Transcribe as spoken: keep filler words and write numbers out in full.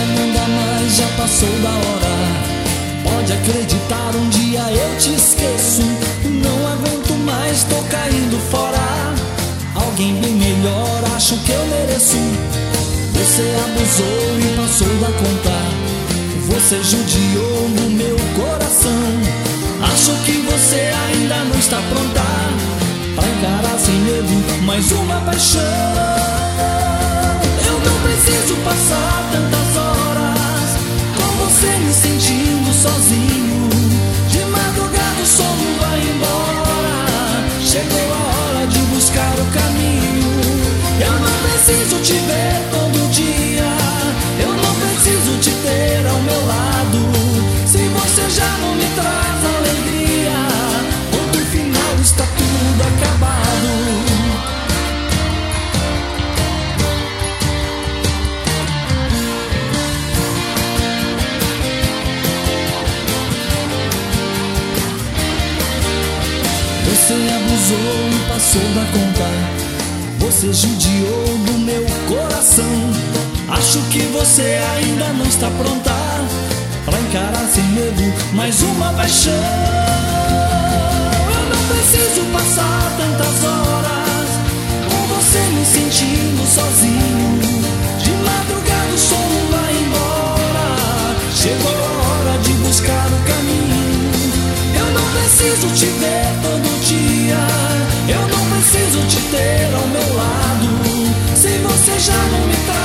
não dá mais, já passou da hora. Pode acreditar, um dia eu te esqueço. Não aguento mais, tô caindo fora. Alguém bem melhor, acho que eu mereço. Você abusou e passou da conta. Você judiou no meu coração. Acho que você ainda não está pronta pra encarar sem medo mais uma paixão. Eu não preciso passar tantas horas com você me sentindo sozinho. De madrugada o sono vai embora. Chegou a hora de buscar o caminho. Eu não preciso te ver todo dia. Eu não preciso te ter ao meu lado. Se você já não me traz alegria, ponto final, está tudo acabado. Você abusou e passou da conta. Você judiou do meu coração. Acho que você ainda não está pronta pra encarar sem medo mais uma paixão. Eu não preciso passar tantas horas com você me sentindo sozinho. De madrugada o sono vai embora. Chegou a hora de buscar o caminho. Eu não preciso te ver todo dia. Eu não preciso te ter ao meu lado. Se você já não me traz